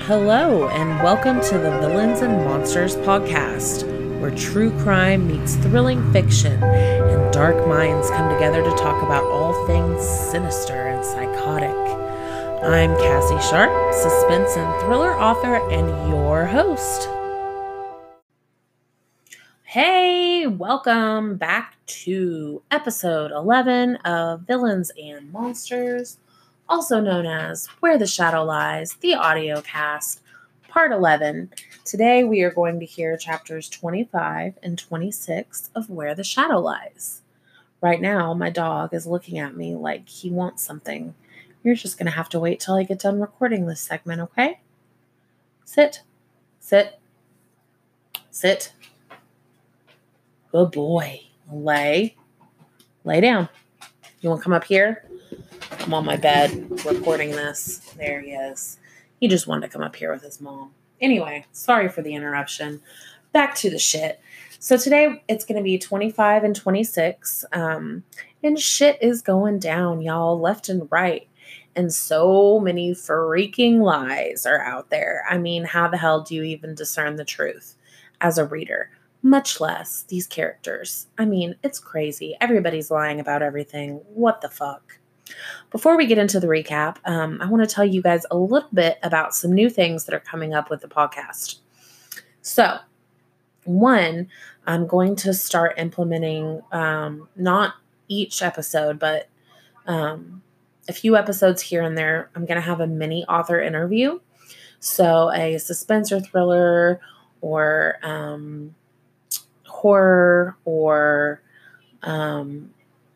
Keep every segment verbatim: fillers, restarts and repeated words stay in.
Hello, and welcome to the Villains and Monsters podcast, where true crime meets thrilling fiction and dark minds come together to talk about all things sinister and psychotic. I'm Cassie Sharp, suspense and thriller author, and your host. Hey, welcome back to episode eleven of Villains and Monsters, also known as Where the Shadow Lies, the audio cast, part eleven. Today we are going to hear chapters twenty-five and twenty-six of Where the Shadow Lies. Right now, my dog is looking at me like he wants something. You're just going to have to wait till I get done recording this segment, okay? Sit. Sit. Sit. Good boy. Lay. Lay down. You want to come up here? I'm on my bed recording this. There he is. He just wanted to come up here with his mom. Anyway, sorry for the interruption. Back to the shit. So today it's going to be twenty-five and twenty-six. Um, and shit is going down, y'all, left and right. And so many freaking lies are out there. I mean, how the hell do you even discern the truth as a reader? Much less these characters. I mean, it's crazy. Everybody's lying about everything. What the fuck? Before we get into the recap, um, I want to tell you guys a little bit about some new things that are coming up with the podcast. So, one, I'm going to start implementing um, not each episode, but um, a few episodes here and there. I'm going to have a mini author interview. So, a suspense or thriller or um, horror or um,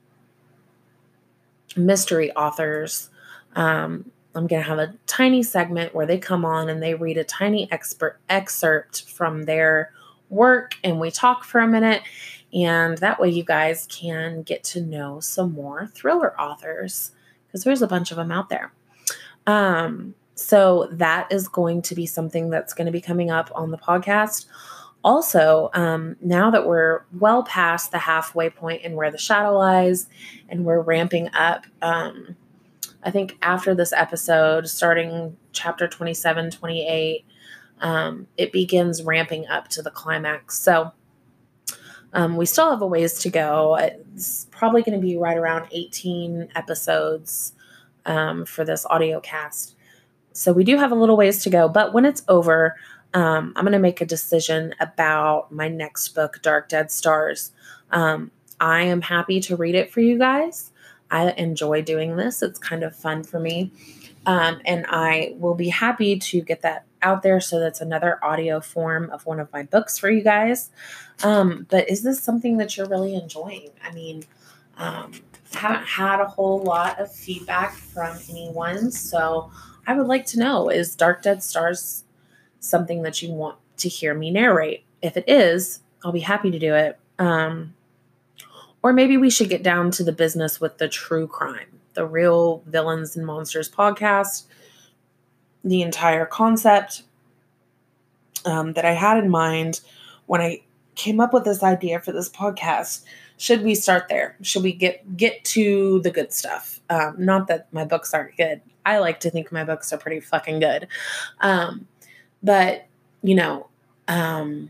mystery authors. Um, I'm going to have a tiny segment where they come on and they read a tiny expert excerpt from their work and we talk for a minute. And that way you guys can get to know some more thriller authors because there's a bunch of them out there. Um, so that is going to be something that's going to be coming up on the podcast. Also, um, now that we're well past the halfway point in Where the Shadow Lies and we're ramping up, um, I think after this episode, starting chapter twenty-seven, twenty-eight, um, it begins ramping up to the climax. So um, we still have a ways to go. It's probably going to be right around eighteen episodes um, for this audio cast. So we do have a little ways to go, but when it's over, Um, I'm going to make a decision about my next book, Dark Dead Stars. Um, I am happy to read it for you guys. I enjoy doing this. It's kind of fun for me. Um, and I will be happy to get that out there. So that's another audio form of one of my books for you guys. Um, but is this something that you're really enjoying? I mean, um, haven't had a whole lot of feedback from anyone. So I would like to know, is Dark Dead Stars something that you want to hear me narrate? If it is, I'll be happy to do it. Um, or maybe we should get down to the business with the true crime, the real Villains and Monsters podcast, the entire concept um, that I had in mind when I came up with this idea for this podcast. Should we start there? Should we get, get to the good stuff? Um, not that my books aren't good. I like to think my books are pretty fucking good. Um, But, you know, um,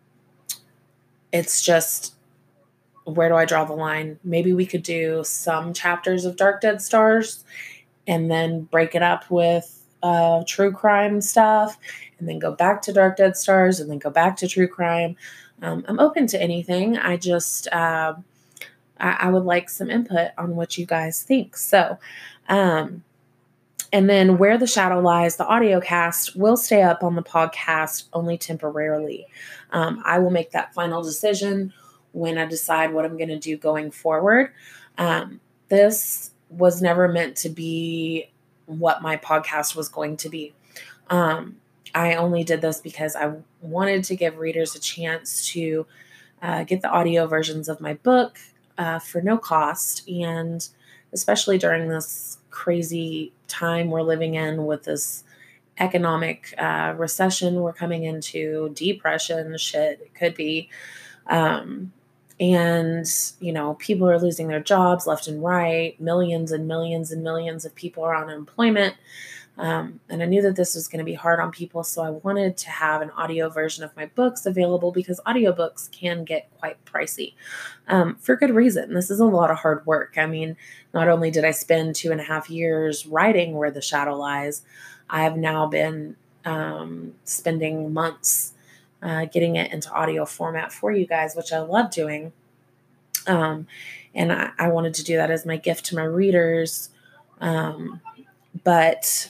it's just, where do I draw the line? Maybe we could do some chapters of Dark Dead Stars and then break it up with uh, true crime stuff and then go back to Dark Dead Stars and then go back to true crime. Um, I'm open to anything. I just, uh, I, I would like some input on what you guys think. So, um, And then Where the Shadow Lies, the audio cast, will stay up on the podcast only temporarily. Um, I will make that final decision when I decide what I'm going to do going forward. Um, this was never meant to be what my podcast was going to be. Um, I only did this because I wanted to give readers a chance to uh, get the audio versions of my book uh, for no cost. And especially during this crazy time we're living in with this economic uh, recession we're coming into, depression, shit, it could be. Um, And, you know, people are losing their jobs left and right. Millions and millions and millions of people are on unemployment. Um, and I knew that this was going to be hard on people. So I wanted to have an audio version of my books available because audiobooks can get quite pricey um, for good reason. This is a lot of hard work. I mean, not only did I spend two and a half years writing Where the Shadow Lies, I have now been um, spending months uh, getting it into audio format for you guys, which I love doing. Um, and I, I wanted to do that as my gift to my readers. Um, but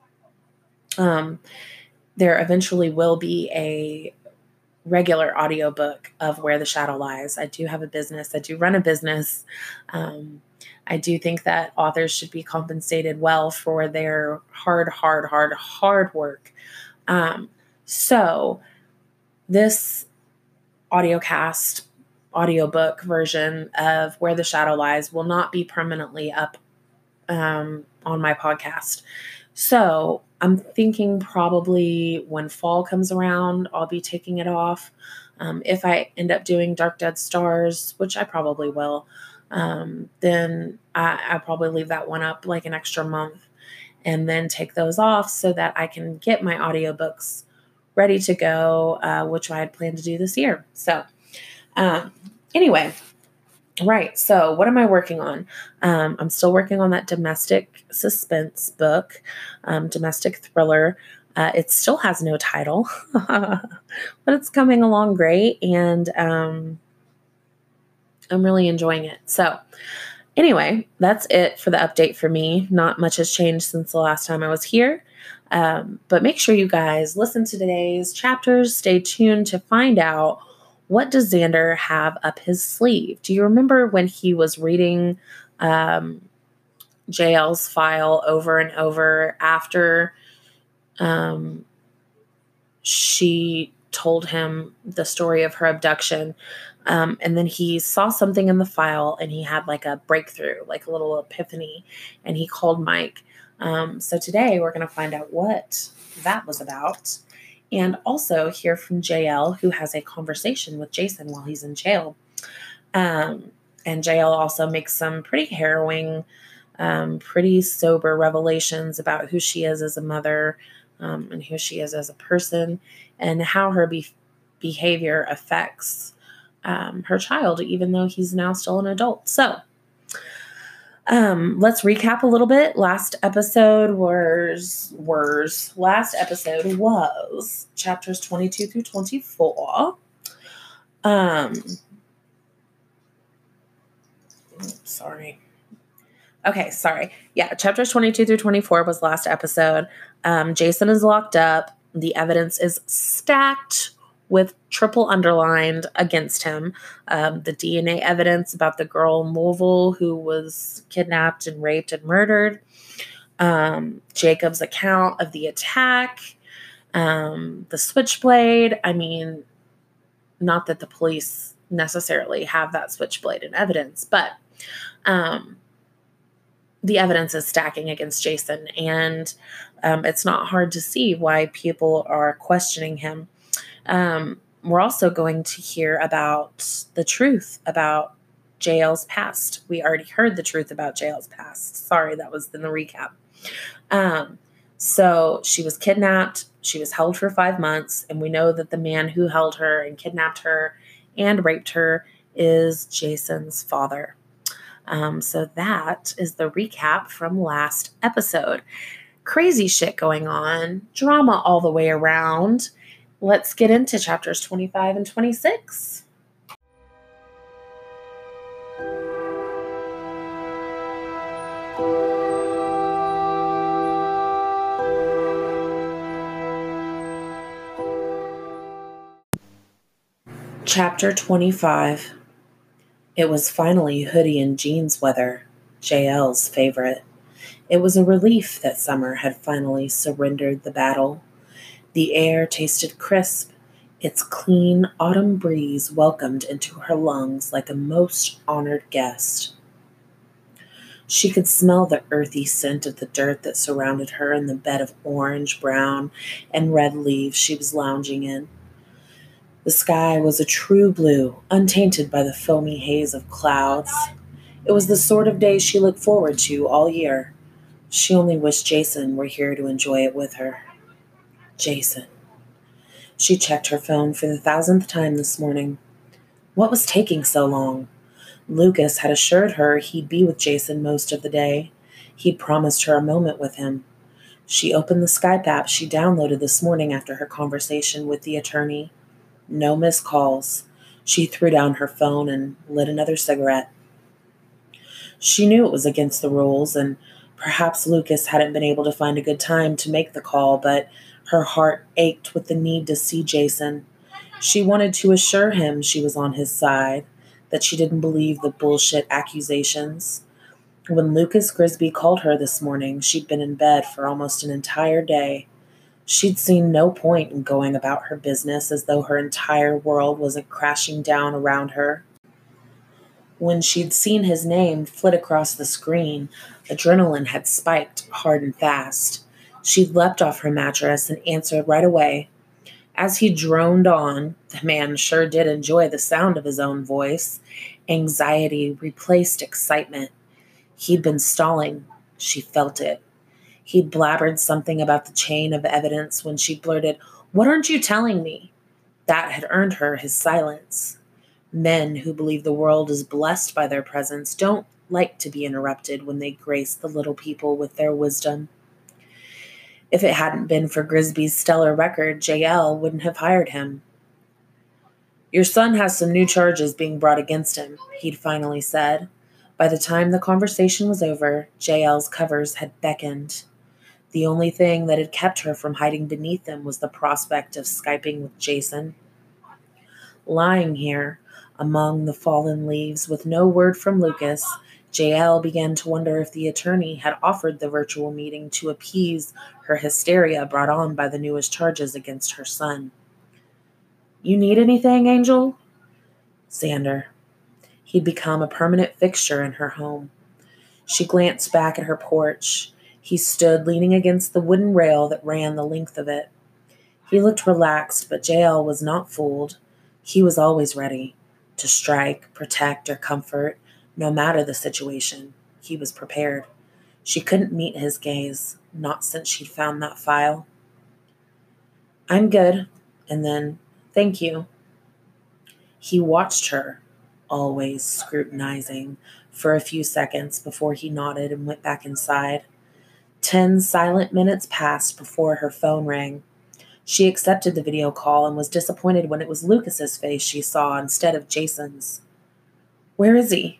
um, there eventually will be a regular audiobook of Where the Shadow Lies. I do have a business. I do run a business. Um, I do think that authors should be compensated well for their hard, hard, hard, hard work. Um, so this audiocast, audiobook version of Where the Shadow Lies will not be permanently up um, on my podcast. So I'm thinking probably when fall comes around, I'll be taking it off. Um, if I end up doing Dark Dead Stars, which I probably will, um, then I, I'll probably leave that one up like an extra month and then take those off so that I can get my audiobooks ready to go, uh, which I had planned to do this year. So um, anyway, right. So what am I working on? Um, I'm still working on that domestic suspense book, um, domestic thriller. Uh, it still has no title, but it's coming along great. And um, I'm really enjoying it. So anyway, that's it for the update for me. Not much has changed since the last time I was here. Um, but make sure you guys listen to today's chapters. Stay tuned to find out, what does Xander have up his sleeve? Do you remember when he was reading um, J L's file over and over after um, she told him the story of her abduction? Um, and then he saw something in the file and he had like a breakthrough, like a little epiphany, and he called Mike. Um, so today we're going to find out what that was about. And also hear from J L, who has a conversation with Jason while he's in jail. Um, and J L also makes some pretty harrowing, um, pretty sober revelations about who she is as a mother, um, and who she is as a person, and how her be- behavior affects um, her child, even though he's now still an adult. So Um, let's recap a little bit. Last episode was, was, last episode was chapters twenty-two through twenty-four. Um, sorry. Okay, sorry. Yeah, chapters twenty-two through twenty-four was last episode. Um, Jason is locked up. The evidence is stacked with triple underlined against him. Um, the D N A evidence about the girl in Louisville who was kidnapped and raped and murdered. Um, Jacob's account of the attack. Um, the switchblade. I mean, not that the police necessarily have that switchblade in evidence, but um, the evidence is stacking against Jason, and um, it's not hard to see why people are questioning him. Um, we're also going to hear about the truth about J L's past. We already heard the truth about J L's past. Sorry, that was in the recap. Um, so she was kidnapped. She was held for five months. And we know that the man who held her and kidnapped her and raped her is Jason's father. Um, so that is the recap from last episode. Crazy shit going on. Drama all the way around. Let's get into chapters twenty-five and twenty-six. Chapter twenty-five. It was finally hoodie and jeans weather, J L's favorite. It was a relief that summer had finally surrendered the battle. The air tasted crisp. Its clean autumn breeze welcomed into her lungs like a most honored guest. She could smell the earthy scent of the dirt that surrounded her in the bed of orange, brown, and red leaves she was lounging in. The sky was a true blue, untainted by the foamy haze of clouds. It was the sort of day she looked forward to all year. She only wished Jason were here to enjoy it with her. Jason. She checked her phone for the thousandth time this morning. What was taking so long? Lucas had assured her he'd be with Jason most of the day. He'd promised her a moment with him. She opened the Skype app she downloaded this morning after her conversation with the attorney. No missed calls. She threw down her phone and lit another cigarette. She knew it was against the rules, and perhaps Lucas hadn't been able to find a good time to make the call, but her heart ached with the need to see Jason. She wanted to assure him she was on his side, that she didn't believe the bullshit accusations. When Lucas Grisby called her this morning, she'd been in bed for almost an entire day. She'd seen no point in going about her business as though her entire world wasn't crashing down around her. When she'd seen his name flit across the screen, adrenaline had spiked hard and fast. She'd leapt off her mattress and answered right away. As he droned on, the man sure did enjoy the sound of his own voice. Anxiety replaced excitement. He'd been stalling. She felt it. He'd blabbered something about the chain of evidence when she blurted, "What aren't you telling me?" That had earned her his silence. Men who believe the world is blessed by their presence don't like to be interrupted when they grace the little people with their wisdom. If it hadn't been for Grisby's stellar record, J L wouldn't have hired him. "Your son has some new charges being brought against him," he'd finally said. By the time the conversation was over, J L's covers had beckoned. The only thing that had kept her from hiding beneath them was the prospect of Skyping with Jason. Lying here, among the fallen leaves, with no word from Lucas, J L began to wonder if the attorney had offered the virtual meeting to appease her hysteria brought on by the newest charges against her son. "You need anything, Angel?" Xander. He'd become a permanent fixture in her home. She glanced back at her porch. He stood leaning against the wooden rail that ran the length of it. He looked relaxed, but J L was not fooled. He was always ready to strike, protect, or comfort, no matter the situation. He was prepared. She couldn't meet his gaze, not since she'd found that file. "I'm good," and then, "Thank you." He watched her, always scrutinizing, for a few seconds before he nodded and went back inside. Ten silent minutes passed before her phone rang. She accepted the video call and was disappointed when it was Lucas's face she saw instead of Jason's. "Where is he?"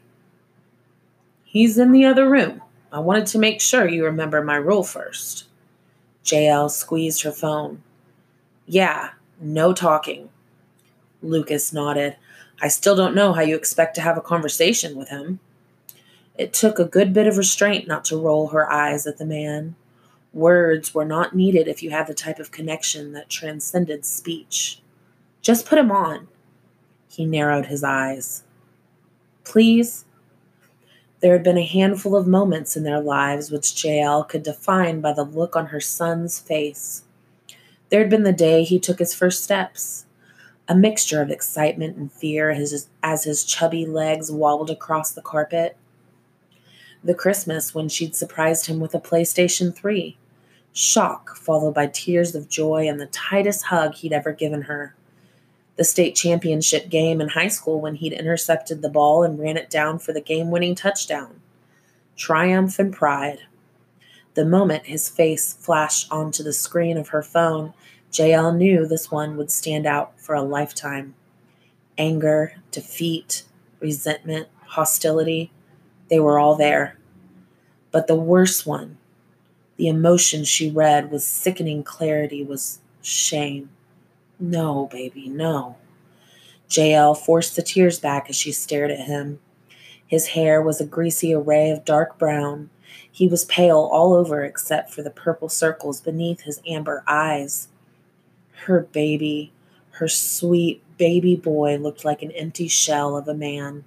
"He's in the other room. I wanted to make sure you remember my rule first." J L squeezed her phone. "Yeah, no talking." Lucas nodded. "I still don't know how you expect to have a conversation with him." It took a good bit of restraint not to roll her eyes at the man. Words were not needed if you had the type of connection that transcended speech. "Just put him on." He narrowed his eyes. "Please?" There had been a handful of moments in their lives which J L could define by the look on her son's face. There had been the day he took his first steps, a mixture of excitement and fear as, as his chubby legs wobbled across the carpet. The Christmas when she'd surprised him with a PlayStation three. Shock followed by tears of joy and the tightest hug he'd ever given her. The state championship game in high school when he'd intercepted the ball and ran it down for the game-winning touchdown. Triumph and pride. The moment his face flashed onto the screen of her phone, J L knew this one would stand out for a lifetime. Anger, defeat, resentment, hostility, they were all there. But the worst one, the emotion she read with sickening clarity, was shame. No, baby, no. J L forced the tears back as she stared at him. His hair was a greasy array of dark brown. He was pale all over except for the purple circles beneath his amber eyes. Her baby, her sweet baby boy, looked like an empty shell of a man.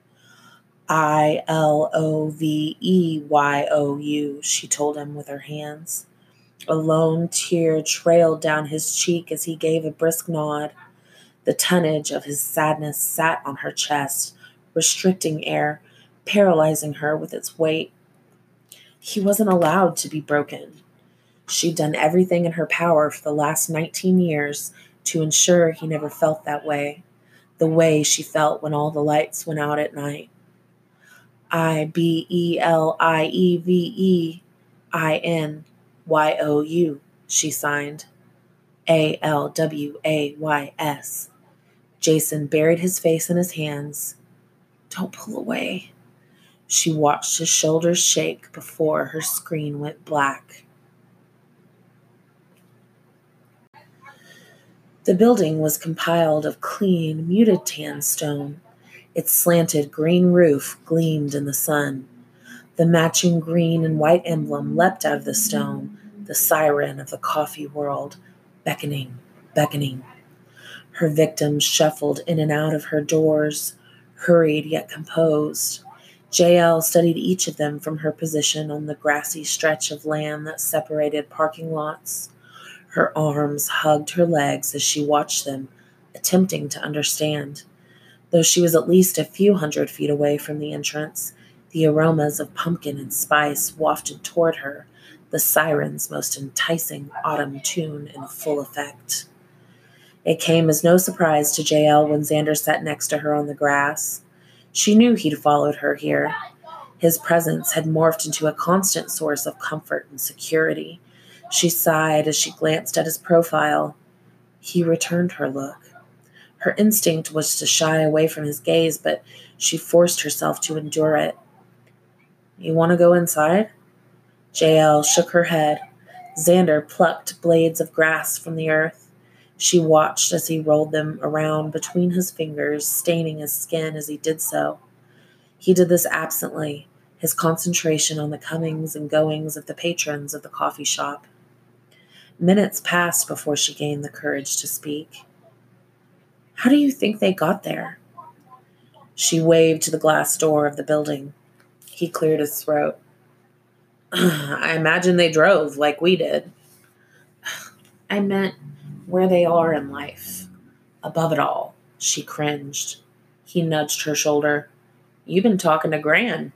I L O V E Y O U, she told him with her hands. A lone tear trailed down his cheek as he gave a brisk nod. The tonnage of his sadness sat on her chest, restricting air, paralyzing her with its weight. He wasn't allowed to be broken. She'd done everything in her power for the last nineteen years to ensure he never felt that way, the way she felt when all the lights went out at night. I B E L I E V E I N Y O U, she signed. A L W A Y S. Jason buried his face in his hands. Don't pull away. She watched his shoulders shake before her screen went black. The building was compiled of clean, muted tan stone. Its slanted green roof gleamed in the sun. The matching green and white emblem leapt out of the stone, the siren of the coffee world, beckoning, beckoning. Her victims shuffled in and out of her doors, hurried yet composed. J L studied each of them from her position on the grassy stretch of land that separated parking lots. Her arms hugged her legs as she watched them, attempting to understand. Though she was at least a few hundred feet away from the entrance, the aromas of pumpkin and spice wafted toward her, the siren's most enticing autumn tune in full effect. It came as no surprise to J L when Xander sat next to her on the grass. She knew he'd followed her here. His presence had morphed into a constant source of comfort and security. She sighed as she glanced at his profile. He returned her look. Her instinct was to shy away from his gaze, but she forced herself to endure it. You want to go inside? J L shook her head. Xander plucked blades of grass from the earth. She watched as he rolled them around between his fingers, staining his skin as he did so. He did this absently, his concentration on the comings and goings of the patrons of the coffee shop. Minutes passed before she gained the courage to speak. How do you think they got there? She waved to the glass door of the building. He cleared his throat. I imagine they drove like we did. I meant where they are in life. Above it all, she cringed. He nudged her shoulder. You've been talking to Gran.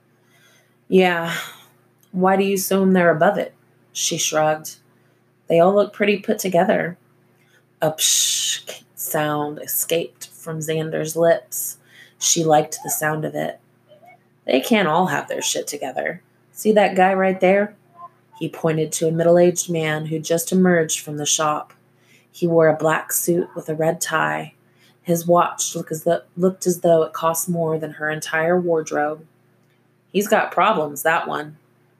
Yeah. Why do you assume they're above it? She shrugged. They all look pretty put together. A psh sound escaped from Xander's lips. She liked the sound of it. They can't all have their shit together. See that guy right there? He pointed to a middle-aged man who just emerged from the shop. He wore a black suit with a red tie. His watch looked as though, looked as though it cost more than her entire wardrobe. He's got problems, that one.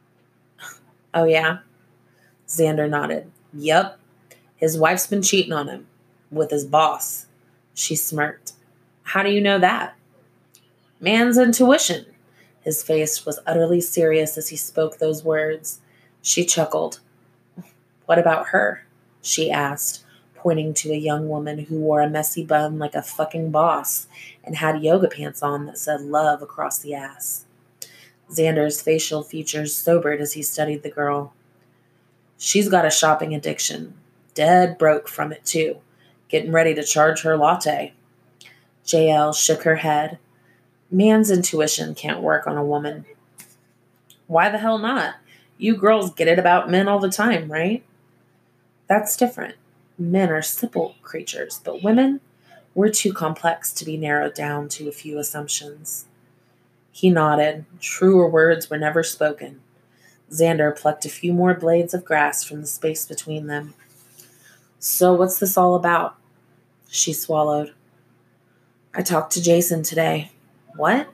Oh, yeah? Xander nodded. Yup. His wife's been cheating on him. With his boss. She smirked. How do you know that? Man's intuition. His face was utterly serious as he spoke those words. She chuckled. What about her? She asked, pointing to a young woman who wore a messy bun like a fucking boss and had yoga pants on that said love across the ass. Xander's facial features sobered as he studied the girl. She's got a shopping addiction. Dead broke from it, too. Getting ready to charge her latte. J L shook her head. Man's intuition can't work on a woman. Why the hell not? You girls get it about men all the time, right? That's different. Men are simple creatures, but women, we're too complex to be narrowed down to a few assumptions. He nodded. Truer words were never spoken. Xander plucked a few more blades of grass from the space between them. So what's this all about? She swallowed. I talked to Jason today. What?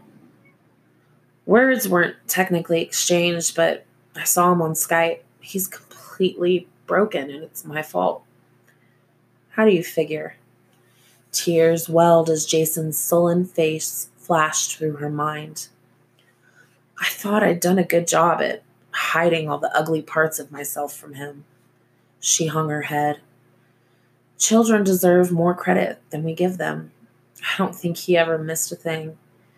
Words weren't technically exchanged, but I saw him on Skype. He's completely broken, and it's my fault. How do you figure? Tears welled as Jason's sullen face flashed through her mind. I thought I'd done a good job at hiding all the ugly parts of myself from him. She hung her head. Children deserve more credit than we give them. I don't think he ever missed a thing.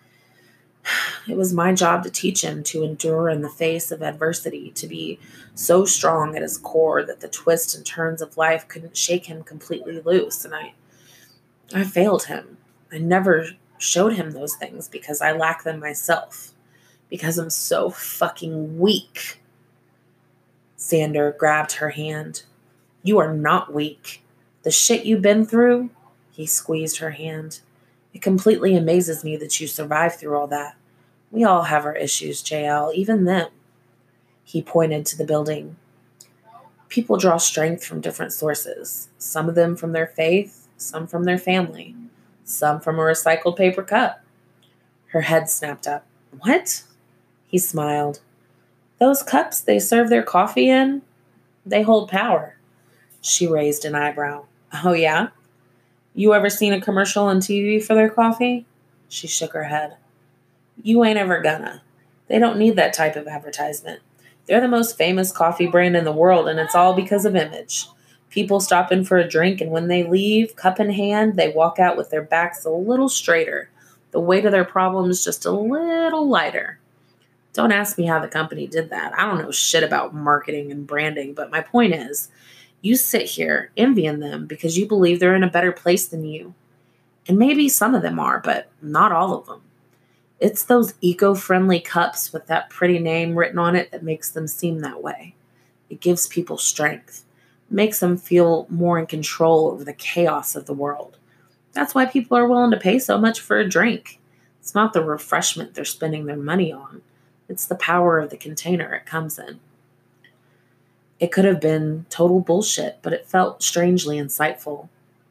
It was my job to teach him to endure in the face of adversity, to be so strong at his core that the twists and turns of life couldn't shake him completely loose, and I I failed him. I never showed him those things because I lack them myself. Because I'm so fucking weak. Xander grabbed her hand. You are not weak. The shit you've been through, he squeezed her hand. It completely amazes me that you survived through all that. We all have our issues, J L, even them. He pointed to the building. People draw strength from different sources. Some of them from their faith, some from their family, some from a recycled paper cup. Her head snapped up. What? He smiled. Those cups they serve their coffee in, they hold power. She raised an eyebrow. Oh, yeah? You ever seen a commercial on T V for their coffee? She shook her head. You ain't ever gonna. They don't need that type of advertisement. They're the most famous coffee brand in the world, and it's all because of image. People stop in for a drink, and when they leave, cup in hand, they walk out with their backs a little straighter. The weight of their problems just a little lighter. Don't ask me how the company did that. I don't know shit about marketing and branding, but my point is, you sit here envying them because you believe they're in a better place than you. And maybe some of them are, but not all of them. It's those eco-friendly cups with that pretty name written on it that makes them seem that way. It gives people strength. It makes them feel more in control over the chaos of the world. That's why people are willing to pay so much for a drink. It's not the refreshment they're spending their money on. It's the power of the container it comes in. It could have been total bullshit, but it felt strangely insightful.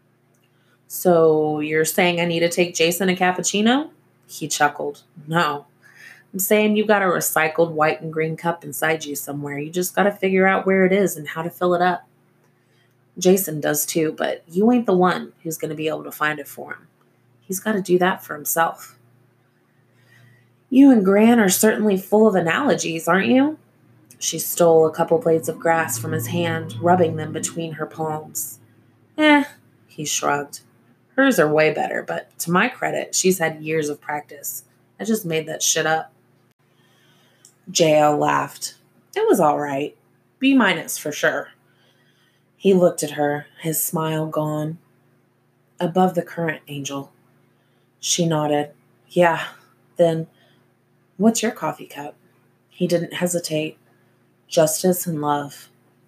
So you're saying I need to take Jason a cappuccino? He chuckled. No. I'm saying you got a recycled white and green cup inside you somewhere. You just got to figure out where it is and how to fill it up. Jason does too, but you ain't the one who's going to be able to find it for him. He's got to do that for himself. You and Gran are certainly full of analogies, aren't you? She stole a couple blades of grass from his hand, rubbing them between her palms. Eh, he shrugged. Hers are way better, but to my credit, she's had years of practice. I just made that shit up. J L laughed. It was all right. B minus for sure. He looked at her, his smile gone. Above the current, Angel. She nodded. Yeah, then what's your coffee cup? He didn't hesitate. Justice and love.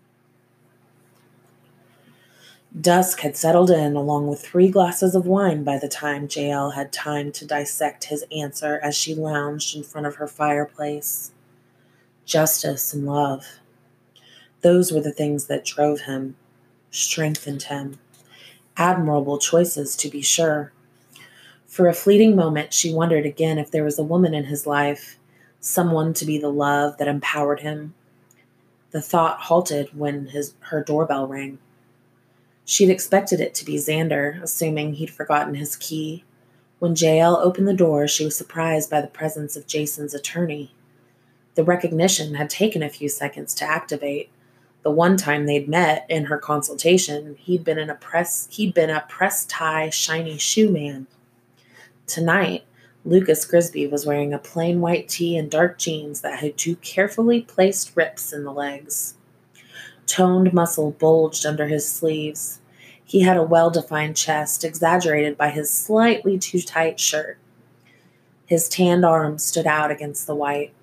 Dusk had settled in along with three glasses of wine by the time J L had time to dissect his answer as she lounged in front of her fireplace. Justice and love. Those were the things that drove him, strengthened him. Admirable choices, to be sure. For a fleeting moment, she wondered again if there was a woman in his life, someone to be the love that empowered him. The thought halted when his her doorbell rang. She'd expected it to be Xander, assuming he'd forgotten his key. When J L opened the door, she was surprised by the presence of Jason's attorney. The recognition had taken a few seconds to activate. The one time they'd met in her consultation, he'd been in a press he'd been a press tie, shiny shoe man. Tonight, Lucas Grisby was wearing a plain white tee and dark jeans that had two carefully placed rips in the legs. Toned muscle bulged under his sleeves. He had a well-defined chest, exaggerated by his slightly too tight shirt. His tanned arms stood out against the white.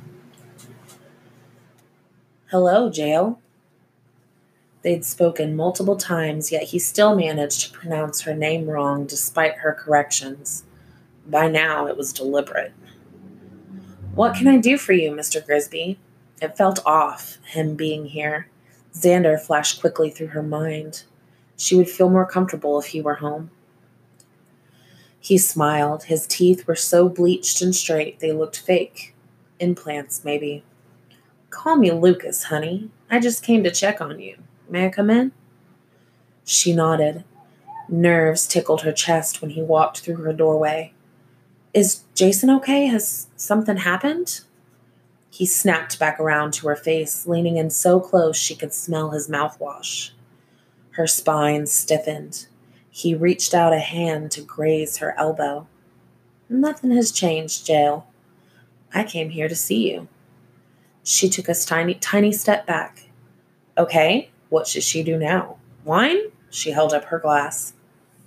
Hello, J L. They'd spoken multiple times, yet he still managed to pronounce her name wrong despite her corrections. By now, it was deliberate. What can I do for you, Mister Grisby? It felt off, him being here. Xander flashed quickly through her mind. She would feel more comfortable if he were home. He smiled. His teeth were so bleached and straight they looked fake. Implants, maybe. Call me Lucas, honey. I just came to check on you. May I come in? She nodded. Nerves tickled her chest when he walked through her doorway. Is Jason okay? Has something happened? He snapped back around to her face, leaning in so close she could smell his mouthwash. Her spine stiffened. He reached out a hand to graze her elbow. Nothing has changed, J L. I came here to see you. She took a tiny, tiny step back. Okay, what should she do now? Wine? She held up her glass.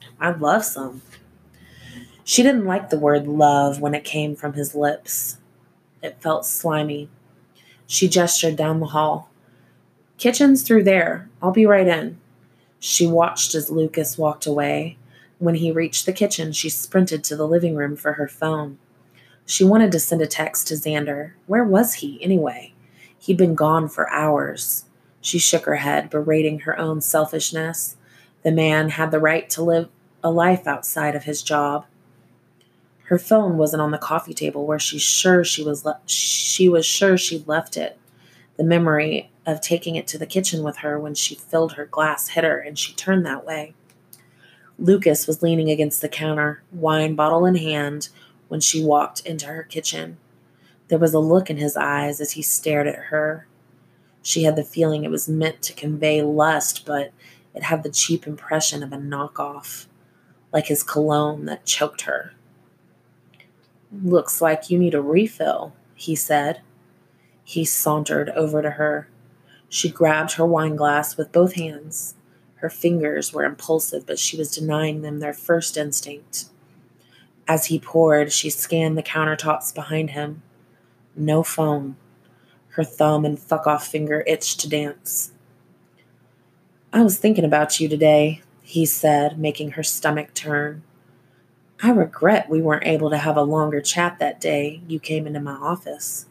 I'd love some. She didn't like the word love when it came from his lips. It felt slimy. She gestured down the hall. Kitchen's through there. I'll be right in. She watched as Lucas walked away. When he reached the kitchen, she sprinted to the living room for her phone. She wanted to send a text to Xander. Where was he, anyway? He'd been gone for hours. She shook her head, berating her own selfishness. The man had the right to live a life outside of his job. Her phone wasn't on the coffee table where she's sure she was le- she was sure she'd left it. The memory of taking it to the kitchen with her when she filled her glass hit her, and she turned that way. Lucas was leaning against the counter, wine bottle in hand, when she walked into her kitchen. There was a look in his eyes as he stared at her. She had the feeling it was meant to convey lust, but it had the cheap impression of a knockoff, like his cologne that choked her. Looks like you need a refill, he said. He sauntered over to her. She grabbed her wine glass with both hands. Her fingers were impulsive, but she was denying them their first instinct. As he poured, she scanned the countertops behind him. No phone. Her thumb and fuck-off finger itched to dance. I was thinking about you today, he said, making her stomach turn. I regret we weren't able to have a longer chat that day you came into my office.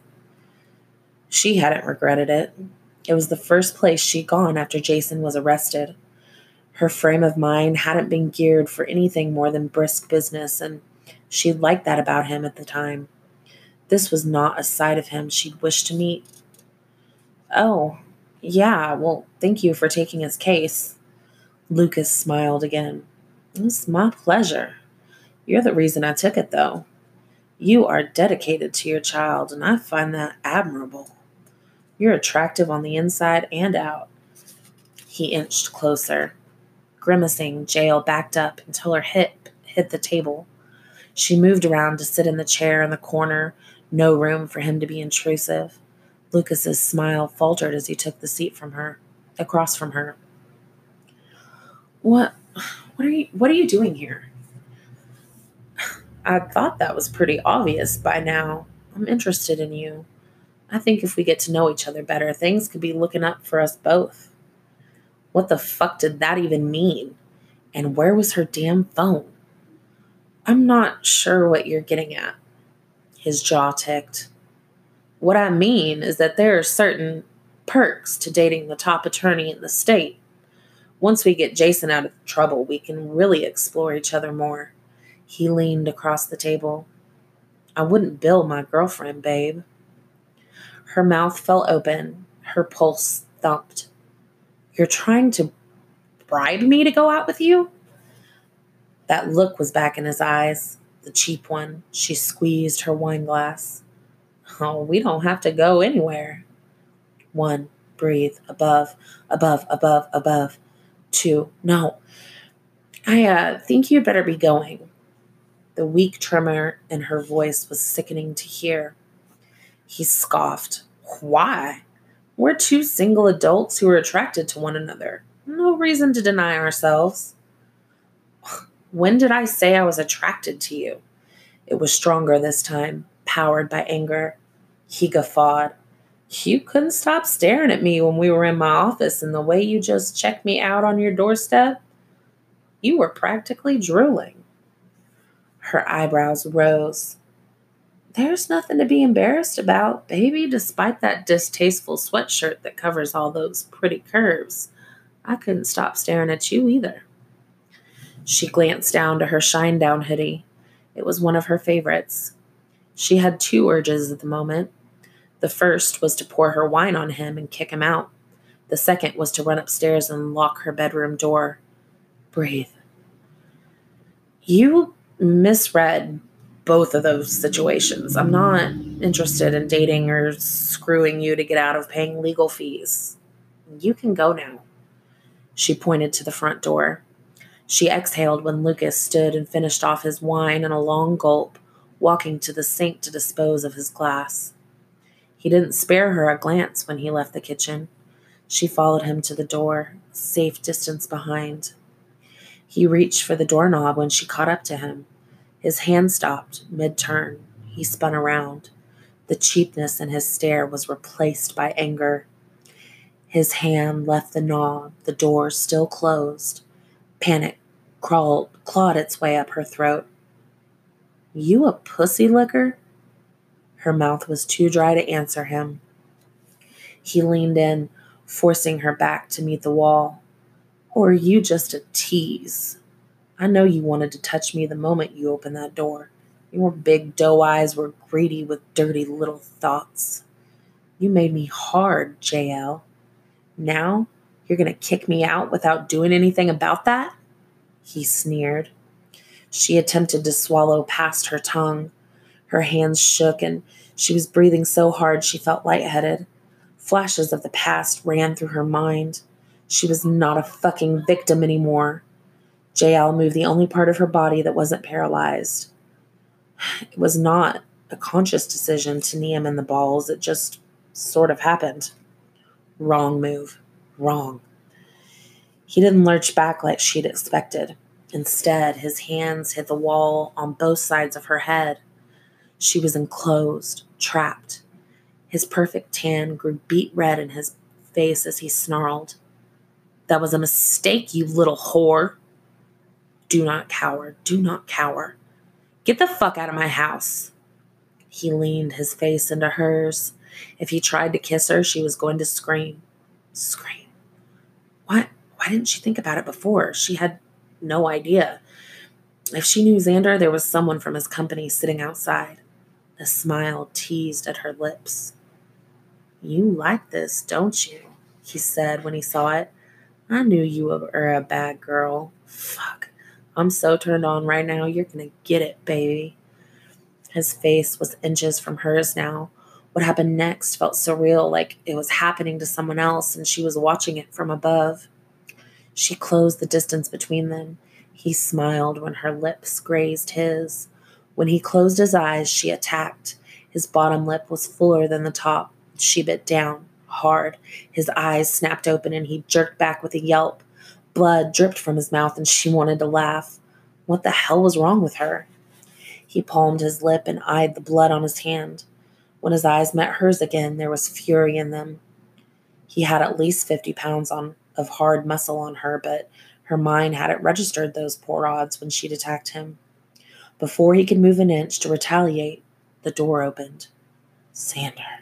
She hadn't regretted it. It was the first place she'd gone after Jason was arrested. Her frame of mind hadn't been geared for anything more than brisk business, and she'd liked that about him at the time. This was not a side of him she'd wished to meet. Oh, yeah, well, thank you for taking his case. Lucas smiled again. It's my pleasure. You're the reason I took it, though. You are dedicated to your child, and I find that admirable. You're attractive on the inside and out. He inched closer. Grimacing, Jael backed up until her hip hit the table. She moved around to sit in the chair in the corner, no room for him to be intrusive. Lucas's smile faltered as he took the seat from her, across from her. What, what are you, what are you doing here? I thought that was pretty obvious by now. I'm interested in you. I think if we get to know each other better, things could be looking up for us both. What the fuck did that even mean? And where was her damn phone? I'm not sure what you're getting at. His jaw ticked. What I mean is that there are certain perks to dating the top attorney in the state. Once we get Jason out of trouble, we can really explore each other more. He leaned across the table. I wouldn't bill my girlfriend, babe. Her mouth fell open. Her pulse thumped. You're trying to bribe me to go out with you? That look was back in his eyes, the cheap one. She squeezed her wine glass. Oh, we don't have to go anywhere. One, breathe, above, above, above, above. Two, no. I uh, think you'd better be going. The weak tremor in her voice was sickening to hear. He scoffed. Why? We're two single adults who are attracted to one another. No reason to deny ourselves. When did I say I was attracted to you? It was stronger this time, powered by anger. He guffawed. You couldn't stop staring at me when we were in my office, and the way you just checked me out on your doorstep, you were practically drooling. Her eyebrows rose. There's nothing to be embarrassed about, baby, despite that distasteful sweatshirt that covers all those pretty curves. I couldn't stop staring at you either. She glanced down to her shine-down hoodie. It was one of her favorites. She had two urges at the moment. The first was to pour her wine on him and kick him out. The second was to run upstairs and lock her bedroom door. Breathe. You misread both of those situations. I'm not interested in dating or screwing you to get out of paying legal fees. You can go now. She pointed to the front door. She exhaled when Lucas stood and finished off his wine in a long gulp, walking to the sink to dispose of his glass. He didn't spare her a glance when he left the kitchen. She followed him to the door, safe distance behind. He reached for the doorknob when she caught up to him. His hand stopped mid-turn. He spun around. The cheapness in his stare was replaced by anger. His hand left the knob, the door still closed. Panic crawled, clawed its way up her throat. You a pussy licker? Her mouth was too dry to answer him. He leaned in, forcing her back to meet the wall. Or are you just a tease? I know you wanted to touch me the moment you opened that door. Your big doe eyes were greedy with dirty little thoughts. You made me hard, J L. Now you're going to kick me out without doing anything about that? He sneered. She attempted to swallow past her tongue. Her hands shook and she was breathing so hard she felt lightheaded. Flashes of the past ran through her mind. She was not a fucking victim anymore. J L moved the only part of her body that wasn't paralyzed. It was not a conscious decision to knee him in the balls. It just sort of happened. Wrong move. Wrong. He didn't lurch back like she'd expected. Instead, his hands hit the wall on both sides of her head. She was enclosed, trapped. His perfect tan grew beet red in his face as he snarled. That was a mistake, you little whore. Do not cower. Do not cower. Get the fuck out of my house. He leaned his face into hers. If he tried to kiss her, she was going to scream. Scream. What? Why didn't she think about it before? She had no idea. If she knew Xander, there was someone from his company sitting outside. A smile teased at her lips. You like this, don't you? He said when he saw it. I knew you were a bad girl. Fuck. I'm so turned on right now. You're going to get it, baby. His face was inches from hers now. What happened next felt surreal, like it was happening to someone else and she was watching it from above. She closed the distance between them. He smiled when her lips grazed his. When he closed his eyes, she attacked. His bottom lip was fuller than the top. She bit down, hard. His eyes snapped open and he jerked back with a yelp. Blood dripped from his mouth and she wanted to laugh. What the hell was wrong with her? He palmed his lip and eyed the blood on his hand. When his eyes met hers again, there was fury in them. He had at least fifty pounds on, of hard muscle on her, but her mind hadn't registered those poor odds when she'd attacked him. Before he could move an inch to retaliate, the door opened. Xander.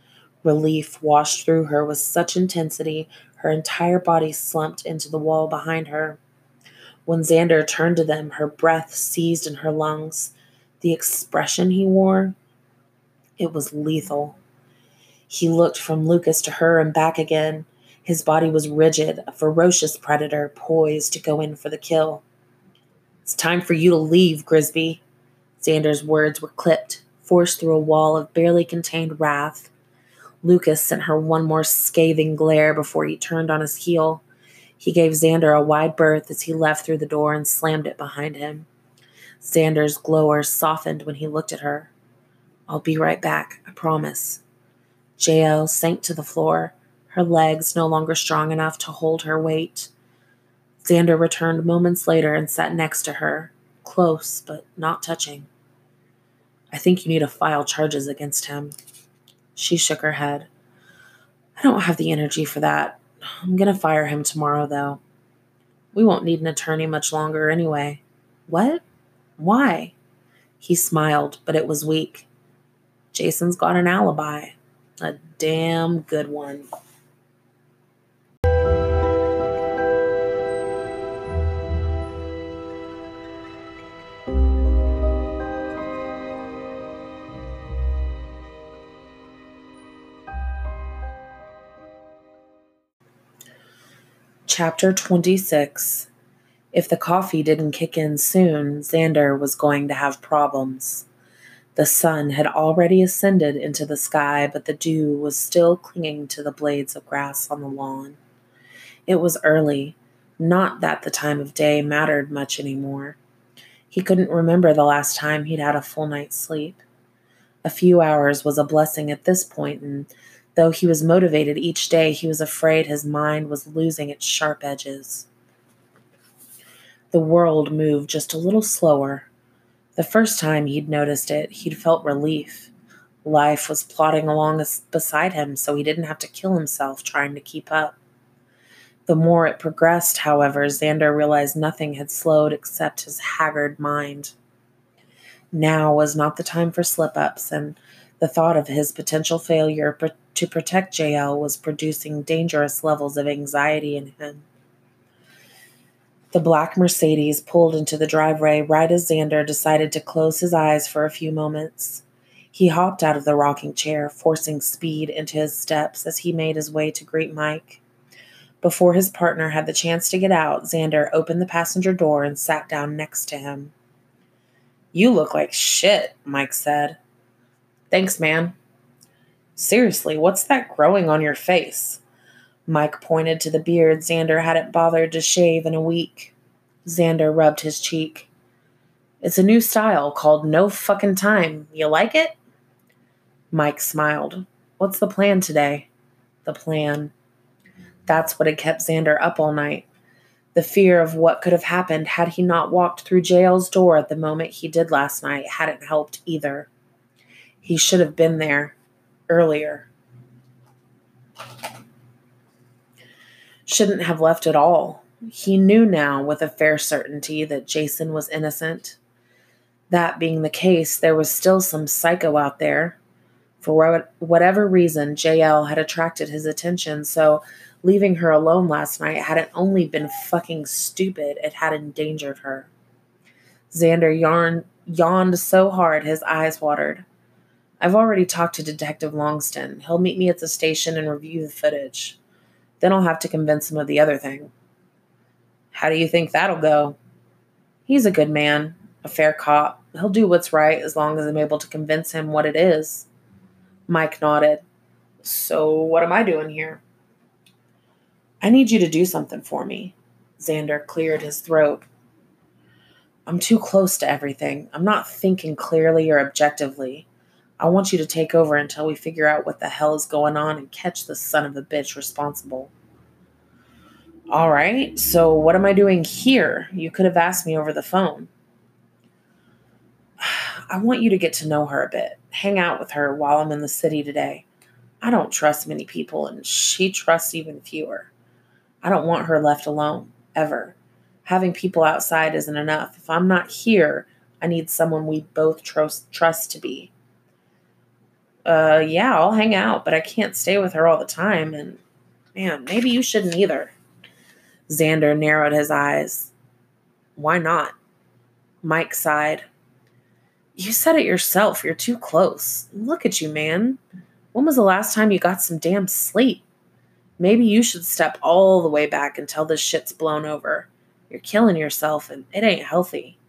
Relief washed through her with such intensity, her entire body slumped into the wall behind her. When Xander turned to them, her breath seized in her lungs. The expression he wore, it was lethal. He looked from Lucas to her and back again. His body was rigid, a ferocious predator poised to go in for the kill. It's time for you to leave, Grisby. Xander's words were clipped, forced through a wall of barely contained wrath. Lucas sent her one more scathing glare before he turned on his heel. He gave Xander a wide berth as he left through the door and slammed it behind him. Xander's glower softened when he looked at her. I'll be right back, I promise. J L sank to the floor, her legs no longer strong enough to hold her weight. Xander returned moments later and sat next to her, close but not touching. I think you need to file charges against him. She shook her head. I don't have the energy for that. I'm going to fire him tomorrow, though. We won't need an attorney much longer anyway. What? Why? He smiled, but it was weak. Jason's got an alibi. A damn good one. Chapter twenty-six. If the coffee didn't kick in soon, Xander was going to have problems. The sun had already ascended into the sky, but the dew was still clinging to the blades of grass on the lawn. It was early, not that the time of day mattered much anymore. He couldn't remember the last time he'd had a full night's sleep. A few hours was a blessing at this point, and though he was motivated each day, he was afraid his mind was losing its sharp edges. The world moved just a little slower. The first time he'd noticed it, he'd felt relief. Life was plodding along beside him, so he didn't have to kill himself trying to keep up. The more it progressed, however, Xander realized nothing had slowed except his haggard mind. Now was not the time for slip-ups, and the thought of his potential failure to protect J L was producing dangerous levels of anxiety in him. The black Mercedes pulled into the driveway right as Xander decided to close his eyes for a few moments. He hopped out of the rocking chair, forcing speed into his steps as he made his way to greet Mike. Before his partner had the chance to get out, Xander opened the passenger door and sat down next to him. "You look like shit," Mike said. "Thanks, man." "Seriously, what's that growing on your face?" Mike pointed to the beard Xander hadn't bothered to shave in a week. Xander rubbed his cheek. "It's a new style called No Fucking Time. You like it?" Mike smiled. "What's the plan today?" The plan. That's what had kept Xander up all night. The fear of what could have happened had he not walked through J L's door at the moment he did last night hadn't helped either. He should have been there earlier. Shouldn't have left at all. He knew now with a fair certainty that Jason was innocent. That being the case, there was still some psycho out there. For whatever reason, J L had attracted his attention, so leaving her alone last night hadn't only been fucking stupid, it had endangered her. Xander yarn, yawned so hard his eyes watered. "I've already talked to Detective Longston. He'll meet me at the station and review the footage. Then I'll have to convince him of the other thing." "How do you think that'll go?" "He's a good man, a fair cop. He'll do what's right as long as I'm able to convince him what it is." Mike nodded. "So what am I doing here?" "I need you to do something for me." Xander cleared his throat. "I'm too close to everything. I'm not thinking clearly or objectively. I want you to take over until we figure out what the hell is going on and catch the son of a bitch responsible." "All right, so what am I doing here? You could have asked me over the phone." "I want you to get to know her a bit. Hang out with her while I'm in the city today. I don't trust many people, and she trusts even fewer. I don't want her left alone, ever. Having people outside isn't enough. If I'm not here, I need someone we both trust, trust to be." Uh, yeah, I'll hang out, but I can't stay with her all the time, and, man, maybe you shouldn't either." Xander narrowed his eyes. "Why not?" Mike sighed. "You said it yourself. You're too close. Look at you, man. When was the last time you got some damn sleep? Maybe you should step all the way back until this shit's blown over. You're killing yourself, and it ain't healthy."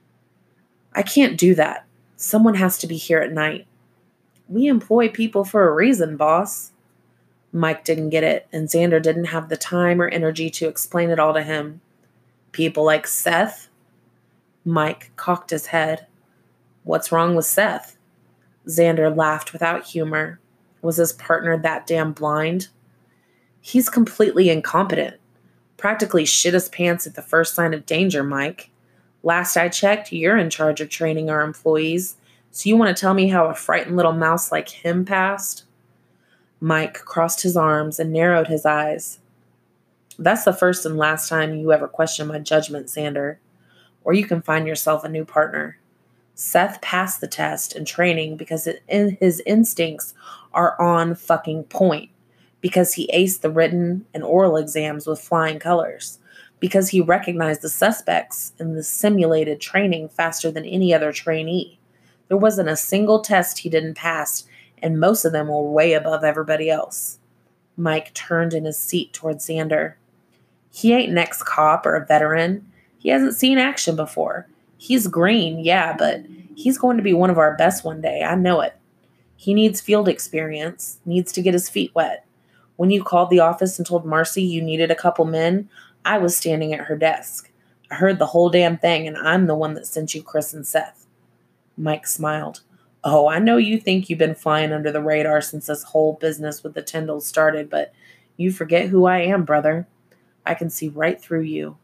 "I can't do that. Someone has to be here at night." "We employ people for a reason, boss." Mike didn't get it, and Xander didn't have the time or energy to explain it all to him. "People like Seth?" Mike cocked his head. "What's wrong with Seth?" Xander laughed without humor. Was his partner that damn blind? "He's completely incompetent. Practically shit his pants at the first sign of danger, Mike. Last I checked, you're in charge of training our employees, so you want to tell me how a frightened little mouse like him passed?" Mike crossed his arms and narrowed his eyes. "That's the first and last time you ever question my judgment, Xander. Or you can find yourself a new partner. Seth passed the test and training because it, in, his instincts are on fucking point. Because he aced the written and oral exams with flying colors. Because he recognized the suspects in the simulated training faster than any other trainee. There wasn't a single test he didn't pass, and most of them were way above everybody else." Mike turned in his seat towards Xander. "He ain't an ex-cop or a veteran. He hasn't seen action before. He's green, yeah, but he's going to be one of our best one day. I know it. He needs field experience, needs to get his feet wet. When you called the office and told Marcy you needed a couple men, I was standing at her desk. I heard the whole damn thing, and I'm the one that sent you Chris and Seth." Mike smiled. "Oh, I know you think you've been flying under the radar since this whole business with the Tyndalls started, but you forget who I am, brother. I can see right through you.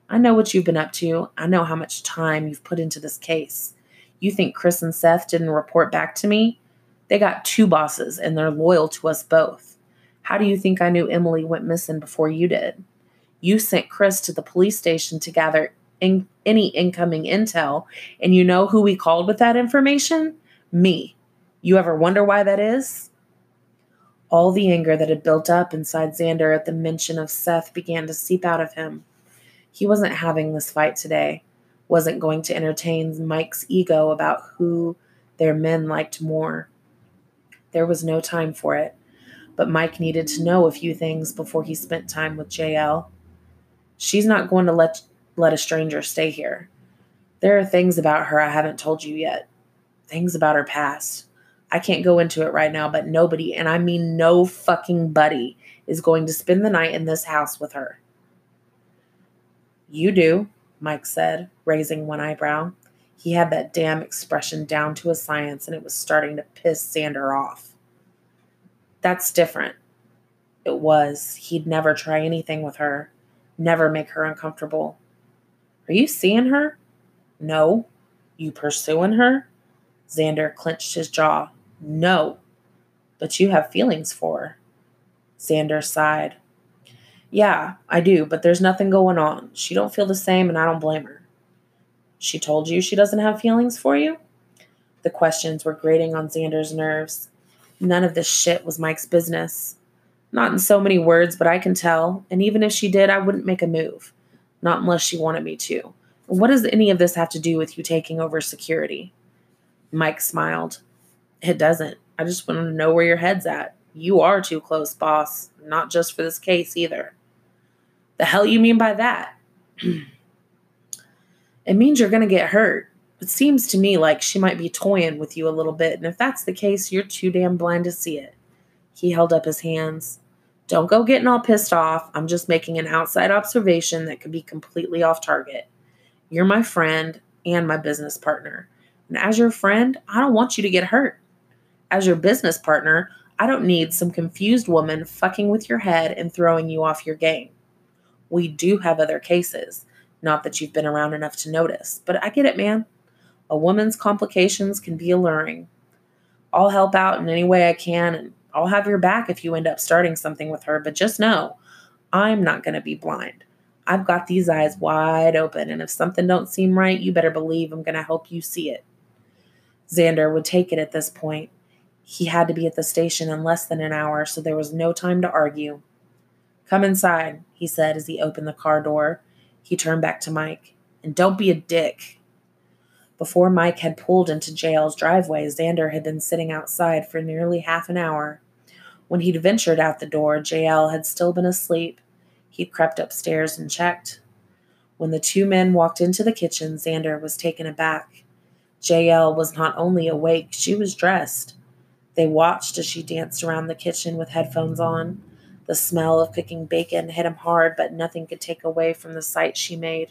I know what you've been up to. I know how much time you've put into this case. You think Chris and Seth didn't report back to me? They got two bosses, and they're loyal to us both. How do you think I knew Emily went missing before you did? You sent Chris to the police station to gather in- any incoming intel, and you know who we called with that information? Me. You ever wonder why that is? All the anger that had built up inside Xander at the mention of Seth began to seep out of him. He wasn't having this fight today, wasn't going to entertain Mike's ego about who their men liked more. There was no time for it, but Mike needed to know a few things before he spent time with J L. She's not going to let let a stranger stay here. There are things about her I haven't told you yet. Things about her past. I can't go into it right now, but nobody, and I mean no fucking buddy, is going to spend the night in this house with her. You do, Mike said, raising one eyebrow. He had that damn expression down to a science, and it was starting to piss Xander off. That's different. It was. He'd never try anything with her. Never make her uncomfortable. Are you seeing her? No. You pursuing her? Xander clenched his jaw. No. But you have feelings for her. Xander sighed. Yeah, I do, but there's nothing going on. She don't feel the same, and I don't blame her. She told you she doesn't have feelings for you? The questions were grating on Xander's nerves. None of this shit was Mike's business. Not in so many words, but I can tell. And even if she did, I wouldn't make a move. Not unless she wanted me to. What does any of this have to do with you taking over security? Mike smiled. It doesn't. I just want to know where your head's at. You are too close, boss. Not just for this case either. The hell you mean by that? It means you're going to get hurt. It seems to me like she might be toying with you a little bit, and if that's the case, you're too damn blind to see it. He held up his hands. Don't go getting all pissed off. I'm just making an outside observation that could be completely off target. You're my friend and my business partner. And as your friend, I don't want you to get hurt. As your business partner, I don't need some confused woman fucking with your head and throwing you off your game. We do have other cases. Not that you've been around enough to notice, but I get it, man. A woman's complications can be alluring. I'll help out in any way I can, and I'll have your back if you end up starting something with her, but just know, I'm not going to be blind. I've got these eyes wide open, and if something don't seem right, you better believe I'm going to help you see it. Xander would take it at this point. He had to be at the station in less than an hour, so there was no time to argue. Come inside, he said as he opened the car door. He turned back to Mike. And don't be a dick. Before Mike had pulled into J L's driveway, Xander had been sitting outside for nearly half an hour. When he'd ventured out the door, J L had still been asleep. He'd crept upstairs and checked. When the two men walked into the kitchen, Xander was taken aback. J L was not only awake, she was dressed. They watched as she danced around the kitchen with headphones on. The smell of cooking bacon hit him hard, but nothing could take away from the sight she made.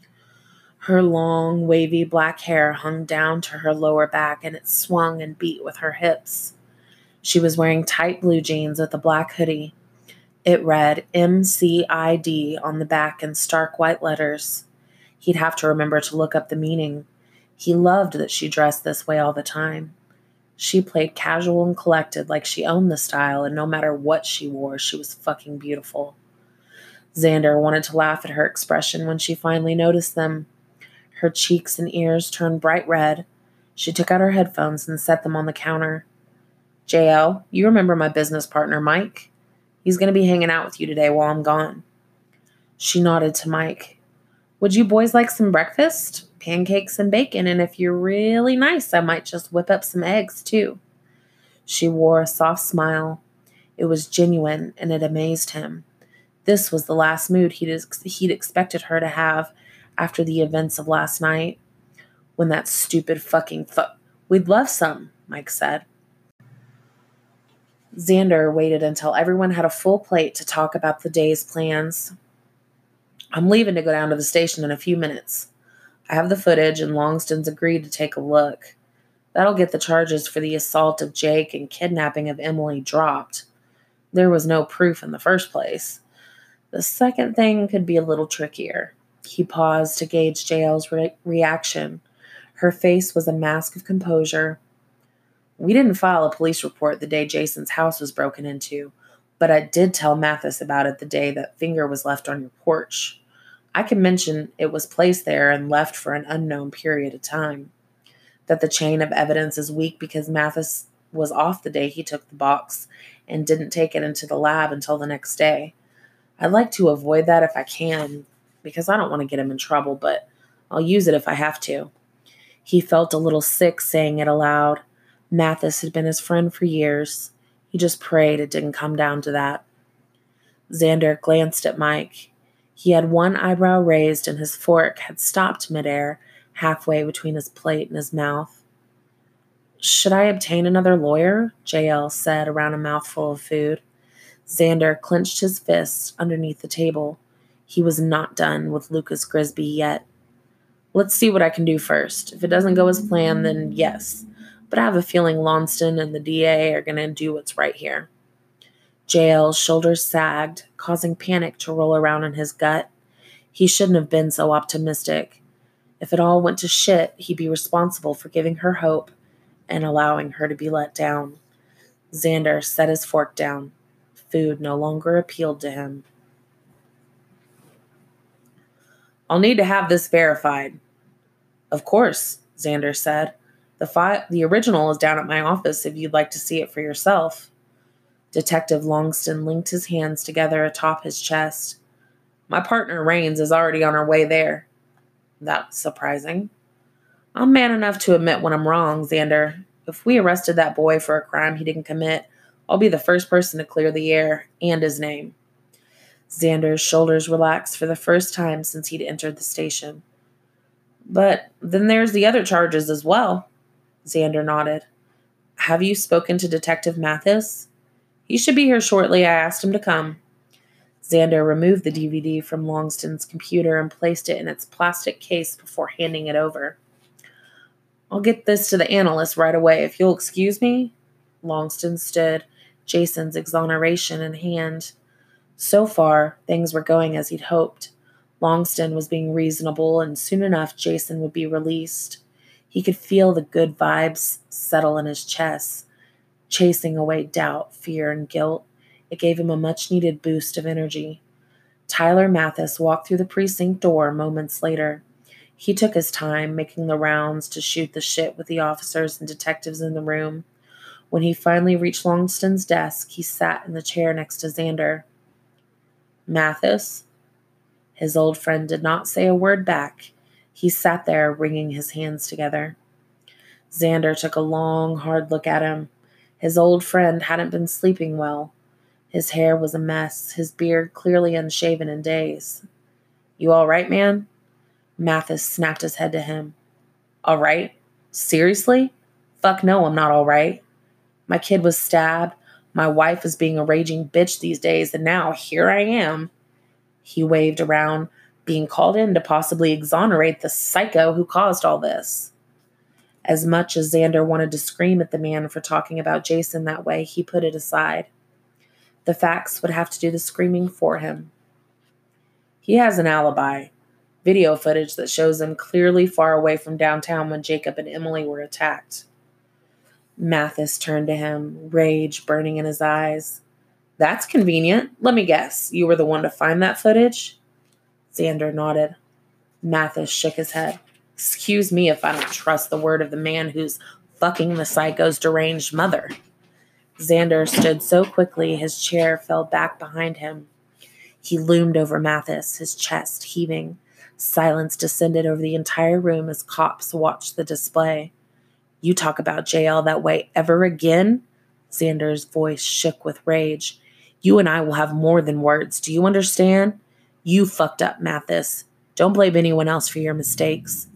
Her long, wavy black hair hung down to her lower back, and it swung and beat with her hips. She was wearing tight blue jeans with a black hoodie. It read M C I D on the back in stark white letters. He'd have to remember to look up the meaning. He loved that she dressed this way all the time. She played casual and collected like she owned the style, and no matter what she wore, she was fucking beautiful. Xander wanted to laugh at her expression when she finally noticed them. Her cheeks and ears turned bright red. She took out her headphones and set them on the counter. J L, you remember my business partner, Mike? He's going to be hanging out with you today while I'm gone. She nodded to Mike. Would you boys like some breakfast? Pancakes and bacon, and if you're really nice, I might just whip up some eggs, too. She wore a soft smile. It was genuine, and it amazed him. This was the last mood he'd, ex- he'd expected her to have after the events of last night. When that stupid fucking fu- We'd love some, Mike said. Xander waited until everyone had a full plate to talk about the day's plans. I'm leaving to go down to the station in a few minutes. I have the footage, and Longston's agreed to take a look. That'll get the charges for the assault of Jake and kidnapping of Emily dropped. There was no proof in the first place. The second thing could be a little trickier. He paused to gauge J L's re- reaction. Her face was a mask of composure. We didn't file a police report the day Jason's house was broken into, but I did tell Mathis about it the day that finger was left on your porch. I can mention it was placed there and left for an unknown period of time. That the chain of evidence is weak because Mathis was off the day he took the box and didn't take it into the lab until the next day. I'd like to avoid that if I can, because I don't want to get him in trouble, but I'll use it if I have to. He felt a little sick saying it aloud. Mathis had been his friend for years. He just prayed it didn't come down to that. Xander glanced at Mike. He had one eyebrow raised and his fork had stopped midair, halfway between his plate and his mouth. Should I obtain another lawyer? J L said around a mouthful of food. Xander clenched his fists underneath the table. He was not done with Lucas Grisby yet. Let's see what I can do first. If it doesn't go as planned, then yes. But I have a feeling Lonston and the D A are going to do what's right here. J L's shoulders sagged, causing panic to roll around in his gut. He shouldn't have been so optimistic. If it all went to shit, he'd be responsible for giving her hope and allowing her to be let down. Xander set his fork down. Food no longer appealed to him. I'll need to have this verified. Of course, Xander said. The fi- the original is down at my office if you'd like to see it for yourself. Detective Longston linked his hands together atop his chest. My partner, Rains, is already on her way there. That's surprising. I'm man enough to admit when I'm wrong, Xander. If we arrested that boy for a crime he didn't commit, I'll be the first person to clear the air and his name. Xander's shoulders relaxed for the first time since he'd entered the station. But then there's the other charges as well. Xander nodded. Have you spoken to Detective Mathis? He should be here shortly. I asked him to come. Xander removed the D V D from Longston's computer and placed it in its plastic case before handing it over. I'll get this to the analyst right away, if you'll excuse me. Longston stood, Jason's exoneration in hand. So far, things were going as he'd hoped. Longston was being reasonable, and soon enough Jason would be released. He could feel the good vibes settle in his chest, chasing away doubt, fear, and guilt. It gave him a much-needed boost of energy. Tyler Mathis walked through the precinct door moments later. He took his time, making the rounds to shoot the shit with the officers and detectives in the room. When he finally reached Longston's desk, he sat in the chair next to Xander. Mathis? His old friend did not say a word back. He sat there, wringing his hands together. Xander took a long, hard look at him. His old friend hadn't been sleeping well. His hair was a mess, his beard clearly unshaven in days. You all right, man? Mathis snapped his head to him. All right? Seriously? Fuck no, I'm not all right. My kid was stabbed. My wife is being a raging bitch these days, and now here I am. He waved around, being called in to possibly exonerate the psycho who caused all this. As much as Xander wanted to scream at the man for talking about Jason that way, he put it aside. The facts would have to do the screaming for him. He has an alibi. Video footage that shows him clearly far away from downtown when Jacob and Emily were attacked. Mathis turned to him, rage burning in his eyes. That's convenient. Let me guess. You were the one to find that footage? Xander nodded. Mathis shook his head. Excuse me if I don't trust the word of the man who's fucking the psycho's deranged mother. Xander stood so quickly his chair fell back behind him. He loomed over Mathis, his chest heaving. Silence descended over the entire room as cops watched the display. You talk about J L that way ever again? Xander's voice shook with rage. You and I will have more than words. Do you understand? You fucked up, Mathis. Don't blame anyone else for your mistakes.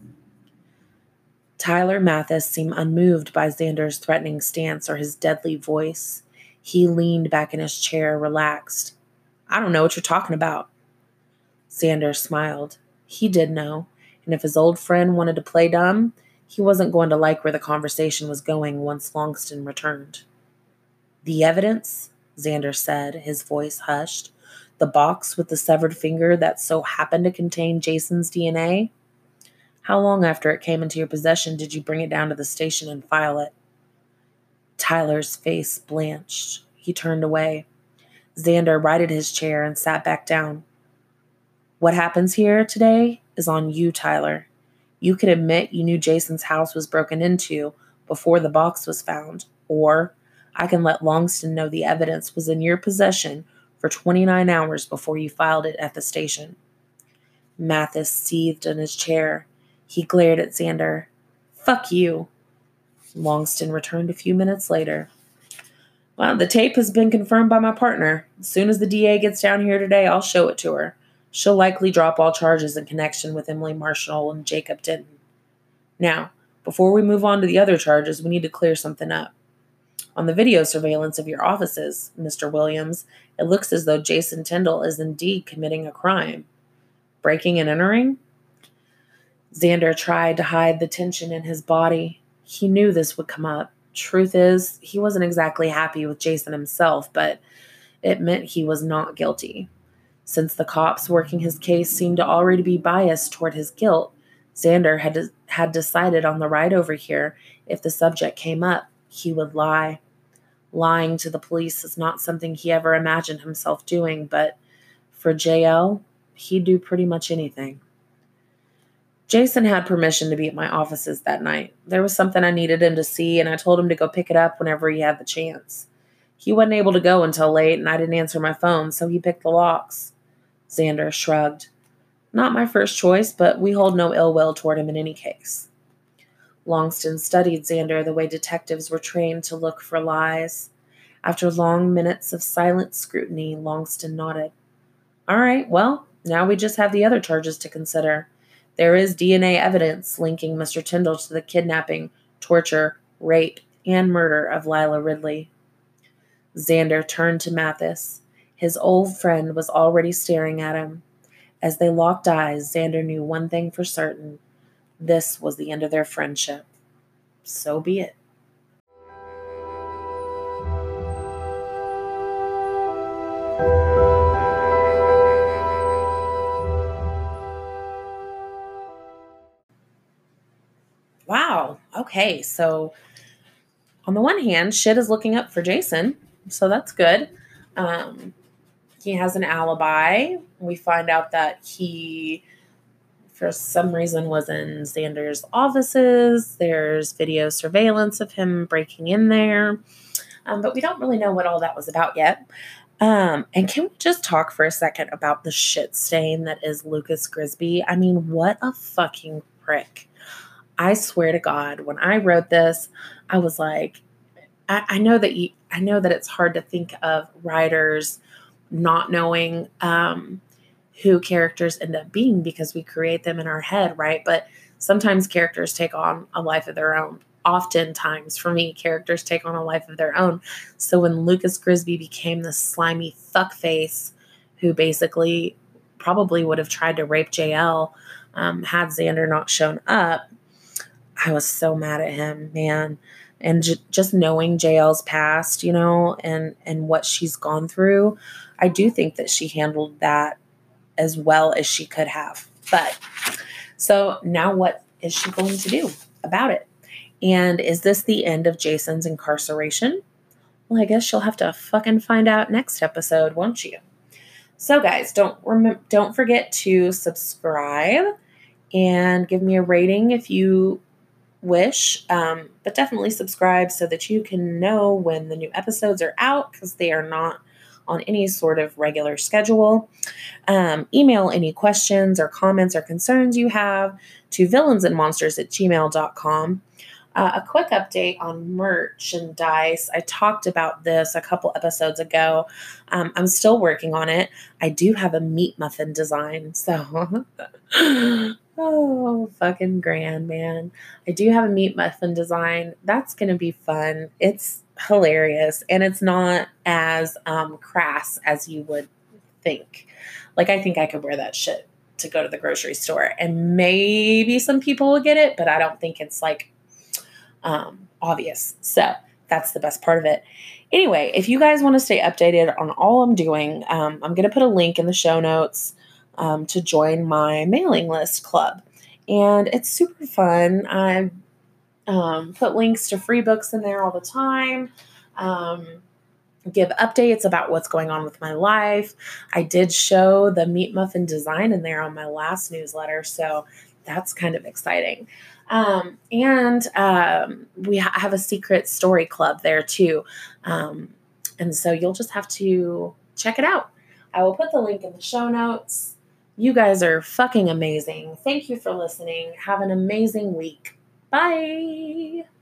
Tyler Mathis seemed unmoved by Xander's threatening stance or his deadly voice. He leaned back in his chair, relaxed. I don't know what you're talking about. Xander smiled. He did know, and if his old friend wanted to play dumb, he wasn't going to like where the conversation was going once Longston returned. The evidence, Xander said, his voice hushed. The box with the severed finger that so happened to contain Jason's D N A? How long after it came into your possession did you bring it down to the station and file it? Tyler's face blanched. He turned away. Xander righted his chair and sat back down. What happens here today is on you, Tyler. You could admit you knew Jason's house was broken into before the box was found, or I can let Longston know the evidence was in your possession for twenty-nine hours before you filed it at the station. Mathis seethed in his chair. He glared at Xander. Fuck you. Longston returned a few minutes later. Well, the tape has been confirmed by my partner. As soon as the D A gets down here today, I'll show it to her. She'll likely drop all charges in connection with Emily Marshall and Jacob Denton. Now, before we move on to the other charges, we need to clear something up. On the video surveillance of your offices, Mister Williams, it looks as though Jason Tyndall is indeed committing a crime. Breaking and entering? Xander tried to hide the tension in his body. He knew this would come up. Truth is, he wasn't exactly happy with Jason himself, but it meant he was not guilty. Since the cops working his case seemed to already be biased toward his guilt, Xander had, de- had decided on the ride over here, if the subject came up, he would lie. Lying to the police is not something he ever imagined himself doing, but for J L, he'd do pretty much anything. Jason had permission to be at my offices that night. There was something I needed him to see, and I told him to go pick it up whenever he had the chance. He wasn't able to go until late, and I didn't answer my phone, so he picked the locks. Xander shrugged. Not my first choice, but we hold no ill will toward him in any case. Longston studied Xander the way detectives were trained to look for lies. After long minutes of silent scrutiny, Longston nodded. All right, well, now we just have the other charges to consider. There is D N A evidence linking Mister Tyndall to the kidnapping, torture, rape, and murder of Lila Ridley. Xander turned to Mathis. His old friend was already staring at him. As they locked eyes, Xander knew one thing for certain. This was the end of their friendship. So be it. Wow. Okay. So on the one hand, shit is looking up for Jason. So that's good. Um, he has an alibi. We find out that he, for some reason, was in Xander's offices. There's video surveillance of him breaking in there. Um, but we don't really know what all that was about yet. Um, and can we just talk for a second about the shit stain that is Lucas Grisby? I mean, what a fucking prick. I swear to God, when I wrote this, I was like, I, I know that you, I know that it's hard to think of writers not knowing um, who characters end up being because we create them in our head, right? But sometimes characters take on a life of their own. Oftentimes, for me, characters take on a life of their own. So when Lucas Grisby became this slimy fuckface who basically probably would have tried to rape J L um, had Xander not shown up, I was so mad at him, man. And j- just knowing J L's past, you know, and, and what she's gone through, I do think that she handled that as well as she could have. But so now what is she going to do about it? And is this the end of Jason's incarceration? Well, I guess she'll have to fucking find out next episode, won't you? So guys, don't rem- don't forget to subscribe and give me a rating if you wish, um, but definitely subscribe so that you can know when the new episodes are out, because they are not on any sort of regular schedule. Um, email any questions or comments or concerns you have to villainsandmonsters at gmail dot com. Uh, a quick update on merchandise. I talked about this a couple episodes ago. Um, I'm still working on it. I do have a meat muffin design, so oh, fucking grand, man. I do have a meat muffin design. That's going to be fun. It's hilarious, and it's not as um, crass as you would think. Like, I think I could wear that shit to go to the grocery store, and maybe some people will get it, but I don't think it's, like, um, obvious. So that's the best part of it. Anyway, if you guys want to stay updated on all I'm doing, um, I'm going to put a link in the show notes um, to join my mailing list club. And it's super fun. I um, put links to free books in there all the time. Um, give updates about what's going on with my life. I did show the meat muffin design in there on my last newsletter, so that's kind of exciting. Um, and um, we ha- have a secret story club there too. Um, and so you'll just have to check it out. I will put the link in the show notes. You guys are fucking amazing. Thank you for listening. Have an amazing week. Bye.